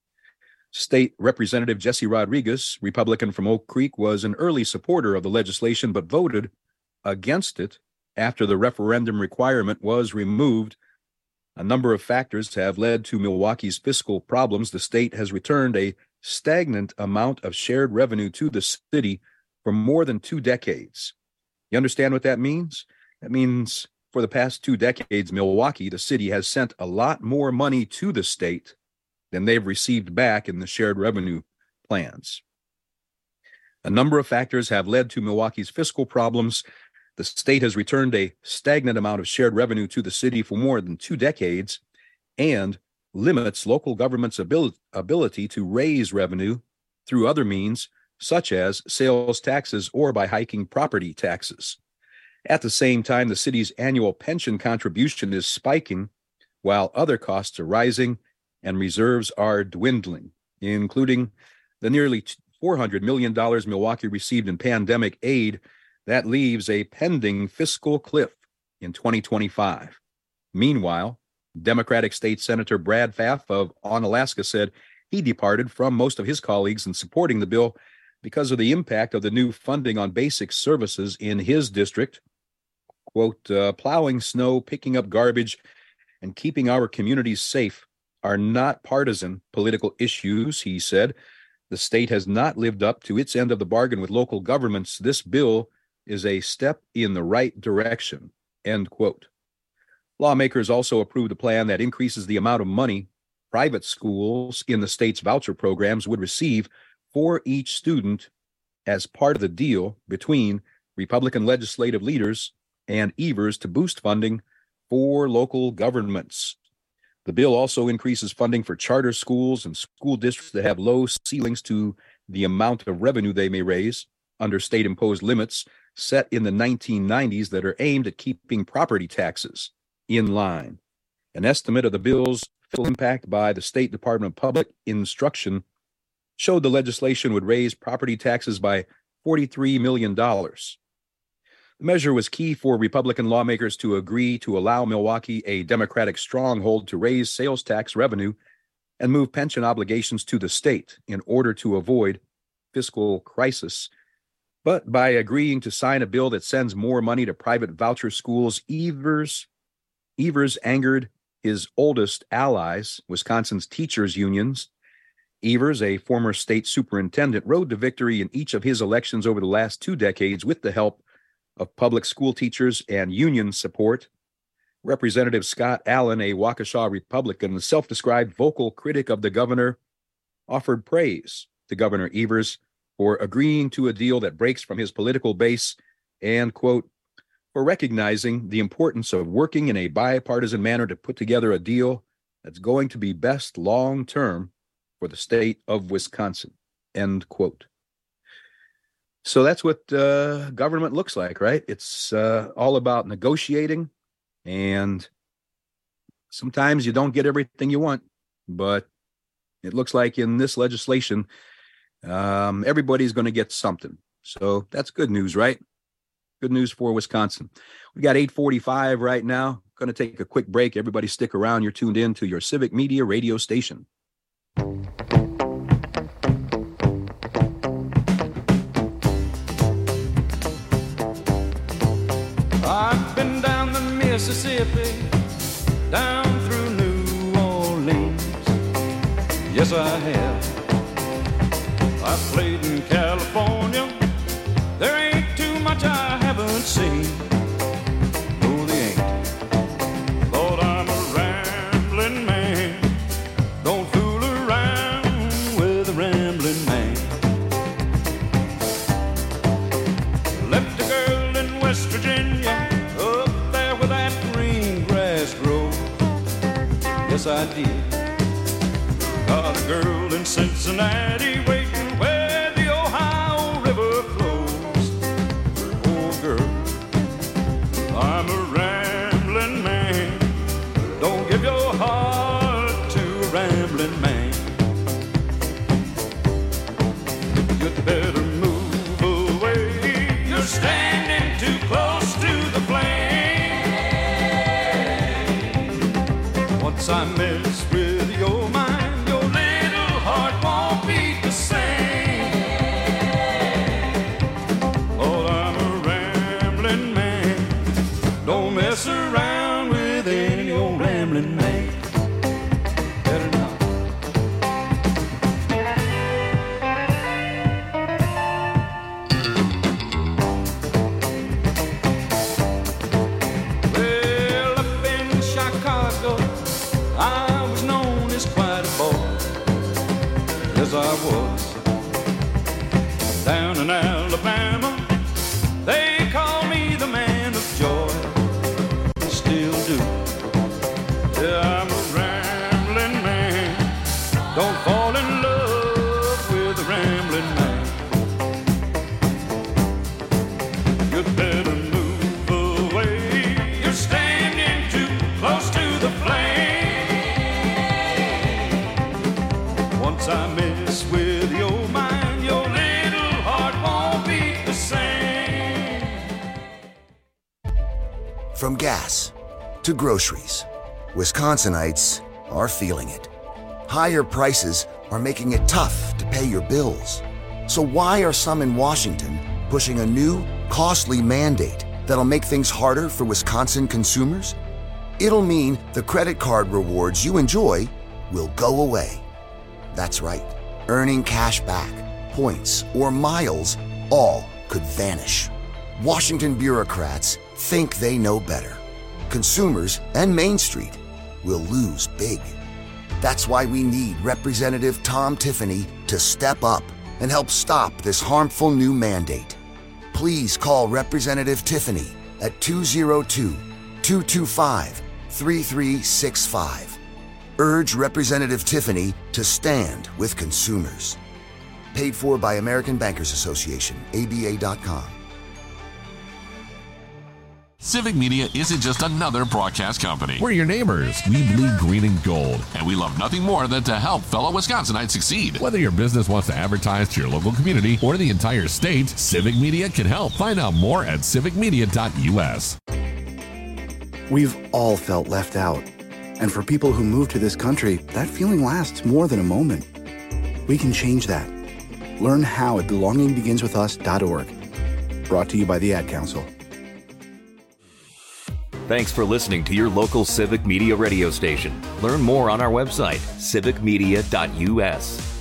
State Representative Jesse Rodriguez, Republican from Oak Creek, was an early supporter of the legislation but voted against it after the referendum requirement was removed. A number of factors have led to Milwaukee's fiscal problems. The state has returned a stagnant amount of shared revenue to the city for more than two decades. You understand what that means? That means for the past two decades, Milwaukee, the city, has sent a lot more money to the state than they've received back in the shared revenue plans. A number of factors have led to Milwaukee's fiscal problems. The state has returned a stagnant amount of shared revenue to the city for more than two decades and limits local government's abil- ability to raise revenue through other means, such as sales taxes or by hiking property taxes. At the same time, the city's annual pension contribution is spiking, while other costs are rising and reserves are dwindling, including the nearly four hundred million dollars Milwaukee received in pandemic aid. That leaves a pending fiscal cliff in twenty twenty-five. Meanwhile, Democratic State Senator Brad Pfaff of Onalaska said he departed from most of his colleagues in supporting the bill because of the impact of the new funding on basic services in his district. Quote, uh, plowing snow, picking up garbage, and keeping our communities safe are not partisan political issues, he said. The state has not lived up to its end of the bargain with local governments. This bill is a step in the right direction, end quote. Lawmakers also approved a plan that increases the amount of money private schools in the state's voucher programs would receive for each student as part of the deal between Republican legislative leaders and Evers to boost funding for local governments. The bill also increases funding for charter schools and school districts that have low ceilings to the amount of revenue they may raise under state-imposed limits set in the nineteen nineties that are aimed at keeping property taxes in line. An estimate of the bill's fiscal impact by the State Department of Public Instruction showed the legislation would raise property taxes by forty-three million dollars. The measure was key for Republican lawmakers to agree to allow Milwaukee, a Democratic stronghold, to raise sales tax revenue and move pension obligations to the state in order to avoid fiscal crisis. But by agreeing to sign a bill that sends more money to private voucher schools, Evers, Evers angered his oldest allies, Wisconsin's teachers' unions. Evers, a former state superintendent, rode to victory in each of his elections over the last two decades with the help of public school teachers and union support. Representative Scott Allen, a Waukesha Republican, the self-described vocal critic of the governor, offered praise to Governor Evers for agreeing to a deal that breaks from his political base and, quote, for recognizing the importance of working in a bipartisan manner to put together a deal that's going to be best long-term for the state of Wisconsin, end quote. So that's what uh, government looks like, right? It's uh, all about negotiating, and sometimes you don't get everything you want, but it looks like in this legislation, um, everybody's going to get something. So that's good news, right? Good news for Wisconsin. We got eight forty-five right now. Going to take a quick break. Everybody stick around. You're tuned in to your Civic Media radio station. I've been down the Mississippi, down through New Orleans. Yes, I have. I played in California. There ain't too much I haven't seen. No, there ain't. Lord, I'm a rambling man. Don't fool around with a rambling man. Left a girl in West Virginia, up there where that green grass grows. Yes, I did. Got a girl in Cincinnati waiting where the Ohio River flows. Oh, girl, I'm a rambling man. Don't give your heart to a rambling man. You'd better move away. You're standing too close to the flame. Once I mess with your mind, your little heart won't beat the same. Oh, I'm a rambling man. Don't mess around with any old rambling man. Better not. Well, up in Chicago, I was known as quite a boy. Yes, I was. Down in Alabama, they call me the man of joy. Still do. Yeah, I'm a rambling man. Don't fall in love with a rambling man. You'd better move away. You're standing too close to the flame. Once I mess with your mind, your little heart won't beat the same. From gas to groceries, Wisconsinites are feeling it. Higher prices are making it tough to pay your bills. So why are some in Washington pushing a new, costly mandate that'll make things harder for Wisconsin consumers? It'll mean the credit card rewards you enjoy will go away. That's right. Earning cash back, points, or miles all could vanish. Washington bureaucrats think they know better. Consumers and Main Street will lose big. That's why we need Representative Tom Tiffany to step up and help stop this harmful new mandate. Please call Representative Tiffany at two oh two, two two five, three three six five. Urge Representative Tiffany to stand with consumers. Paid for by American Bankers Association, A B A dot com. Civic Media isn't just another broadcast company. We're your neighbors. We bleed green and gold, and we love nothing more than to help fellow Wisconsinites succeed. Whether your business wants to advertise to your local community or the entire state, Civic Media can help. Find out more at civic media dot U S. We've all felt left out. And for people who move to this country, that feeling lasts more than a moment. We can change that. Learn how at belonging begins with us dot org. Brought to you by the Ad Council. Thanks for listening to your local Civic Media radio station. Learn more on our website, civic media dot U S.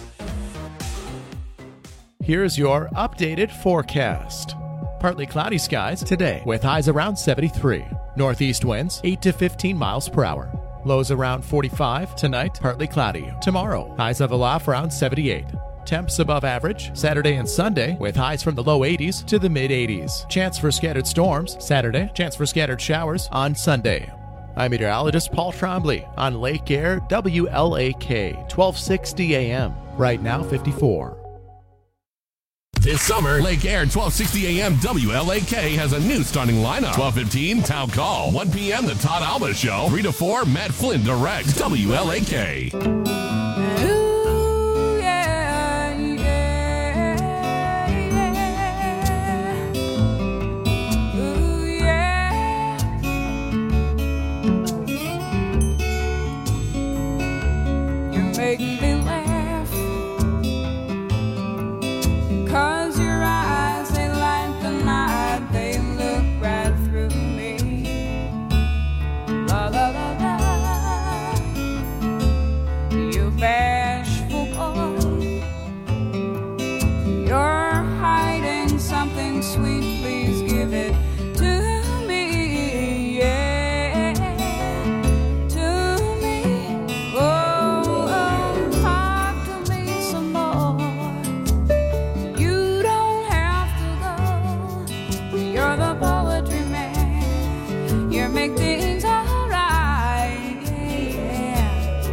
Here's your updated forecast. Partly cloudy skies today with highs around seventy-three. Northeast winds eight to fifteen miles per hour. Lows around forty-five. Tonight, partly cloudy. Tomorrow, highs of a low around seventy-eight. Temps above average Saturday and Sunday with highs from the low eighties to the mid eighties. Chance for scattered storms Saturday, chance for scattered showers on Sunday. I'm meteorologist Paul Trombley on Lake Air W L A K, twelve sixty A M. Right now, fifty-four. This summer, Lake Air twelve sixty A M W L A K has a new starting lineup. twelve fifteen, Town Call. one p.m., The Todd Alba Show. three to four, Matt Flynn directs W L A K. Make me laugh, 'cause your eyes, they light the night, they look right through me. La la la la, you bashful boy, you're hiding something sweet, please give it to me, yeah, to me, oh. Make things alright, yeah.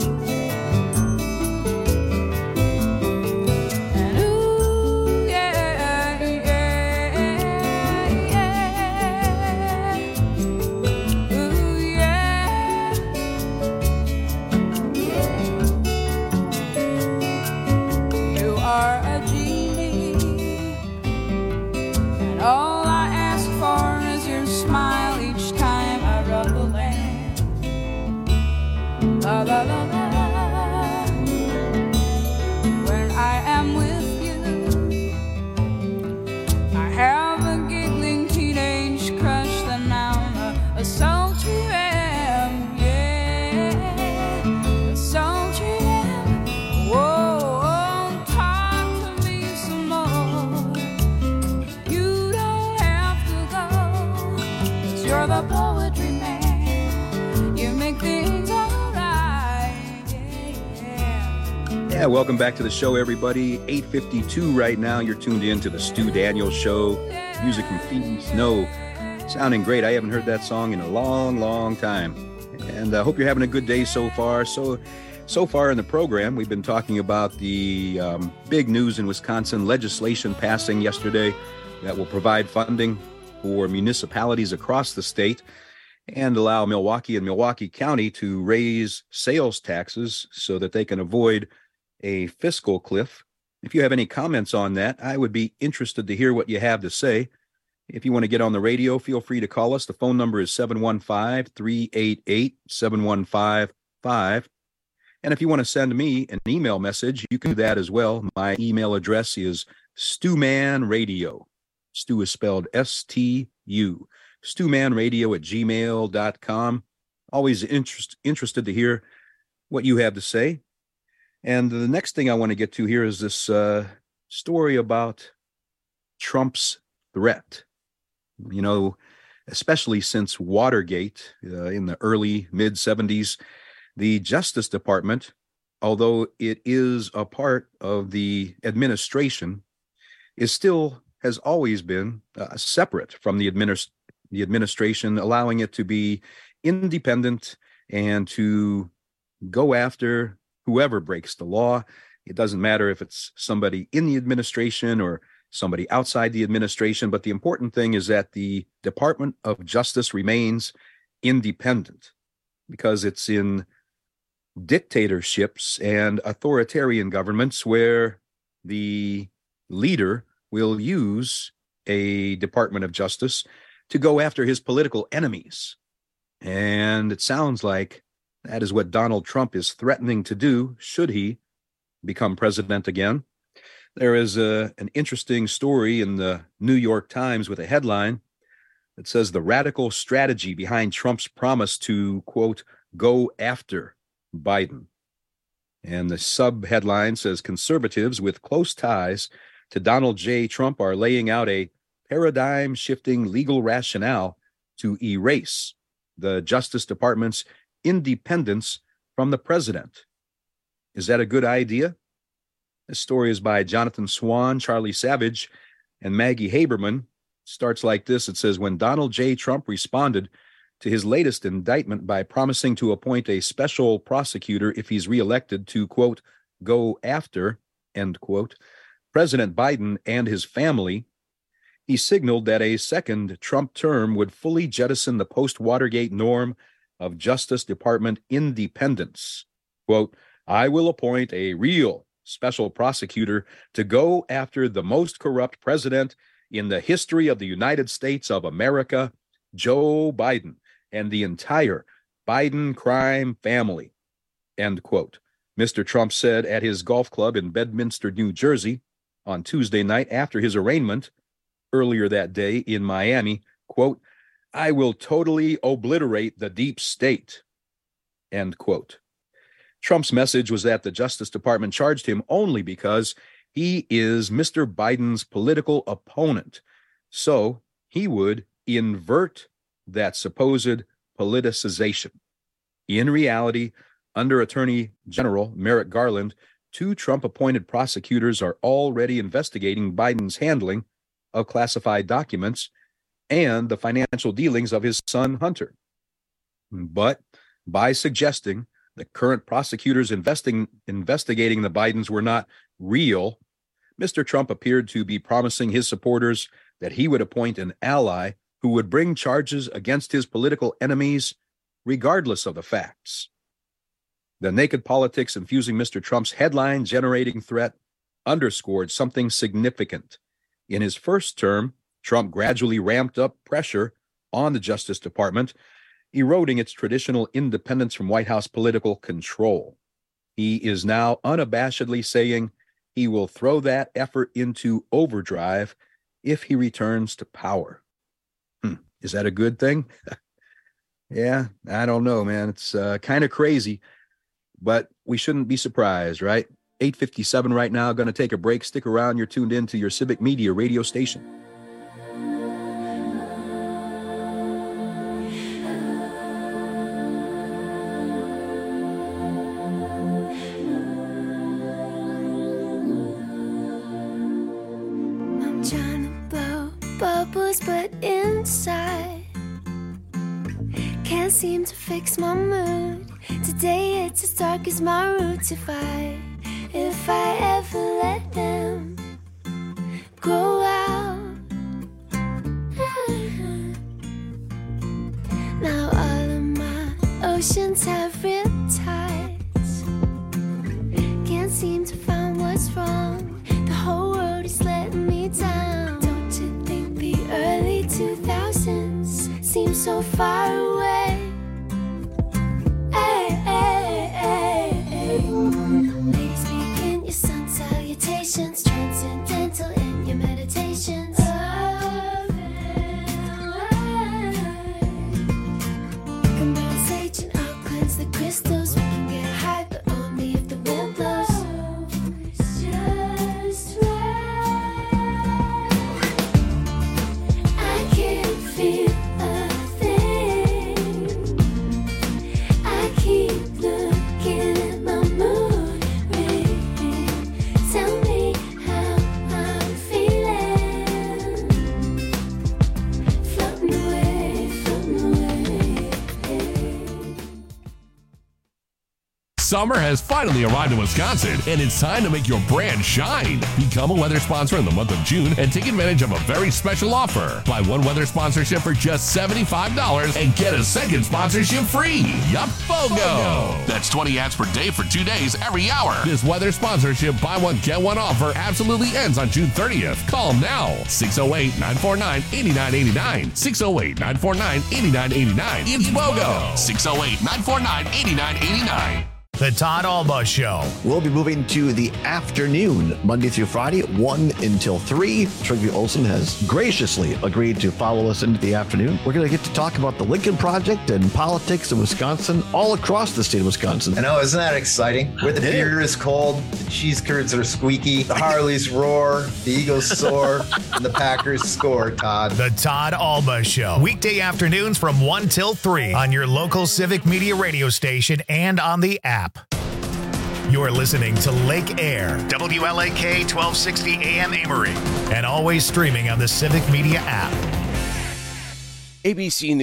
And ooh, yeah, yeah, yeah. Ooh, yeah. You are a genie, and all I ask for is your smile each time la la la la. When I am with you, I have a giggling teenage crush, then I'm a, a sultry ram, yeah, a sultry ram. Whoa, oh, talk to me some more. You don't have to go, 'cause you're the poetry man. You make things all Yeah, welcome back to the show, everybody. eight fifty-two right now. You're tuned in to the Stu Daniels Show. Music from Phoebe Snow. Sounding great. I haven't heard that song in a long, long time. And I uh, hope you're having a good day so far. So, so far in the program, we've been talking about the um, big news in Wisconsin, legislation passing yesterday that will provide funding for municipalities across the state and allow Milwaukee and Milwaukee County to raise sales taxes so that they can avoid a fiscal cliff. If you have any comments on that, I would be interested to hear what you have to say. If you want to get on the radio, feel free to call us. The phone number is seven one five, three eight eight, seven one five five. And if you want to send me an email message, you can do that as well. My email address is stewmanradio. Stu is spelled S T U. stewmanradio at gmail dot com. Always interest, interested to hear what you have to say. And the next thing I want to get to here is this uh, story about Trump's threat. You know, especially since Watergate uh, in the early mid seventies, the Justice Department, although it is a part of the administration, is still, has always been uh, separate from the, administ- the administration, allowing it to be independent and to go after whoever breaks the law. It doesn't matter if it's somebody in the administration or somebody outside the administration, but the important thing is that the Department of Justice remains independent, because it's in dictatorships and authoritarian governments where the leader will use a Department of Justice to go after his political enemies. And it sounds like that is what Donald Trump is threatening to do should he become president again. There is a, an interesting story in the New York Times with a headline that says the radical strategy behind Trump's promise to, quote, go after Biden. And the sub-headline says conservatives with close ties to Donald J. Trump are laying out a paradigm-shifting legal rationale to erase the Justice Department's independence from the president. Is that a good idea? This story is by Jonathan Swan, Charlie Savage, and Maggie Haberman. Starts like this. It says, when Donald J. Trump responded to his latest indictment by promising to appoint a special prosecutor if he's reelected to, quote, go after, end quote, President Biden and his family, he signaled that a second Trump term would fully jettison the post-Watergate norm of Justice Department independence. Quote, I will appoint a real special prosecutor to go after the most corrupt president in the history of the United States of America, Joe Biden, and the entire Biden crime family, end quote. Mister Trump said at his golf club in Bedminster, New Jersey, on Tuesday night after his arraignment earlier that day in Miami, quote, I will totally obliterate the deep state, end quote. Trump's message was that the Justice Department charged him only because he is Mister Biden's political opponent, so he would invert that supposed politicization. In reality, under Attorney General Merrick Garland, two Trump-appointed prosecutors are already investigating Biden's handling of classified documents and the financial dealings of his son, Hunter. But by suggesting the current prosecutors investing, investigating the Bidens were not real, Mister Trump appeared to be promising his supporters that he would appoint an ally who would bring charges against his political enemies regardless of the facts. The naked politics infusing Mister Trump's headline-generating threat underscored something significant. In his first term, Trump gradually ramped up pressure on the Justice Department, eroding its traditional independence from White House political control. He is now unabashedly saying he will throw that effort into overdrive if he returns to power. Hmm. Is that a good thing? Yeah, I don't know, man. It's uh, kind of crazy, but we shouldn't be surprised, right? eight fifty-seven right now. Going to take a break. Stick around. You're tuned in to your Civic Media radio station. I'm trying to blow bubbles, but inside can't seem to fix my mood. Today it's as dark as my roots. If I, if I ever let them grow out. Now all of my oceans have riptides. Can't seem to find what's wrong. The whole world is letting me down. Don't you think the early two thousands seem so far away? Hey, hey, hey, hey. Ladies, speaking your sun salutations, transcendental in your meditations. Come on stage and I'll cleanse the crystals. We can get high, but only if the wind blows. It's just right. I can't feel a thing. I keep looking at my mood ring. Tell me how I'm feeling. Floating away, floating away. Summer has finally arrived in Wisconsin, and it's time to make your brand shine. Become a weather sponsor in the month of June and take advantage of a very special offer. Buy one weather sponsorship for just seventy-five dollars and get a second sponsorship free. Yup, BOGO. That's twenty ads per day for two days every hour. This weather sponsorship buy one, get one offer absolutely ends on June thirtieth. Call them now. six oh eight, nine four nine, eight nine eight nine. six oh eight, nine four nine, eight nine eight nine. It's BOGO. six oh eight, nine four nine, eight nine eight nine. The Todd Alba Show. We'll be moving to the afternoon, Monday through Friday, one until three. Trygve Olsen has graciously agreed to follow us into the afternoon. We're going to get to talk about the Lincoln Project and politics in Wisconsin, all across the state of Wisconsin. I know, isn't that exciting? Where the beer is cold, the cheese curds are squeaky, the Harleys roar, the Eagles soar, and the Packers score, Todd. The Todd Alba Show. Weekday afternoons from one till three on your local Civic Media radio station and on the app. You're listening to Lake Air, W L A K twelve sixty A M Amory, and always streaming on the Civic Media app. A B C News.